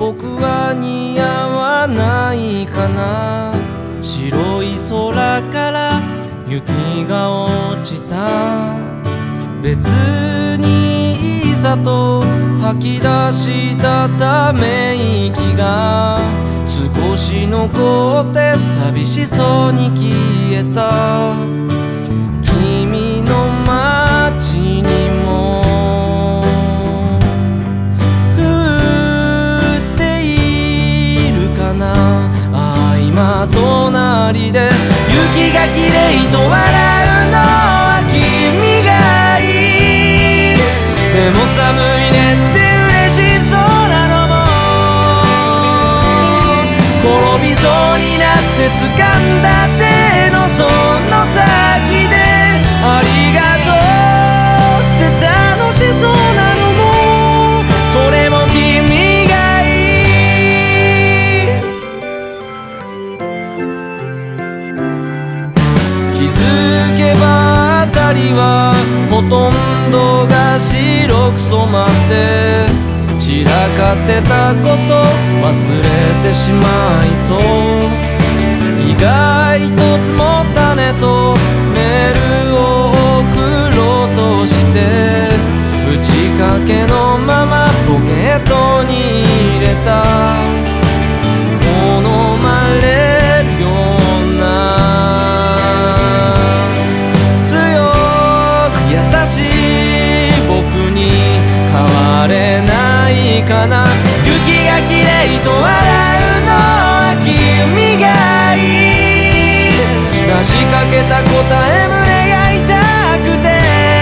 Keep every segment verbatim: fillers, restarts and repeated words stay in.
僕は似合わないかな。白い空から雪が落ちた。別にいざと吐き出したため息が少し残って寂しそうに消えた。君の街にも降っているかな。ああ今隣で雪がきれいと笑うのは君がいい。でも寒いねって嬉しそうなのも転びそうになって掴んだ手のその先でありがとうって楽しそうなのもそれも君がいい。気づけば辺りはほとんどが白く染まって散らかってたこと忘れてしまいそう。意外と積もったねとメールを送ろうとして打ち掛けのままポケットに入れた。好まれるような強く優しい僕に変われないかな。雪がきれいと笑うのは君がいい。出しかけた答え胸が痛くて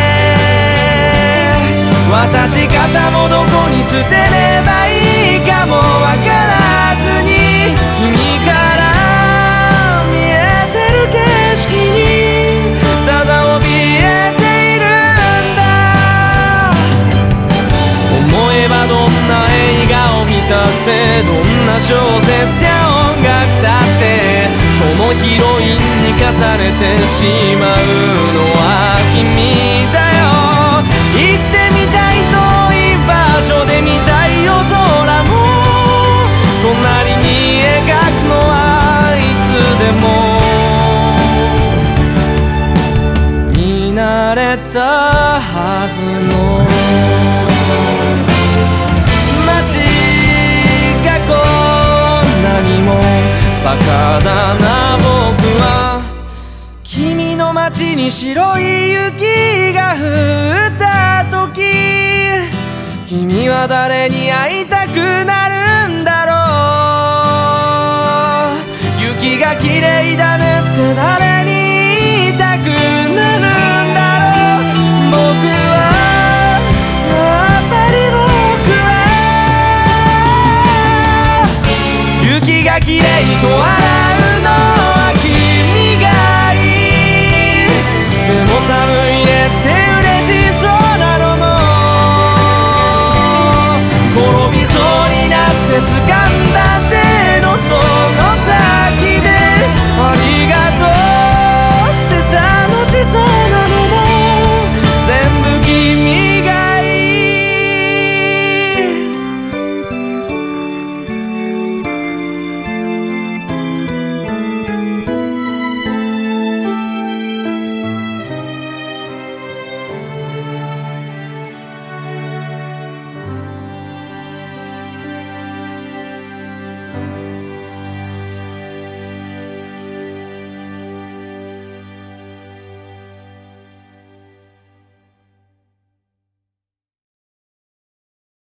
私肩もどこに捨てればいいかもわからずに君から見えてる景色にただ怯えているんだ。思えばどんな映画を見たってどんな小説や音楽だってそのヒロインに重ねてしまうのは君だよ。行ってみたい遠い場所で見たい夜空も隣に描くのはいつでも見慣れたはずの街がこんなにもバカだな。僕は君の街に白い雪が降った時君は誰に会いたくなるんだろう。雪がきれいだねって誰に言いたくなるんだろう。僕はやっぱり僕は雪がきれいと笑う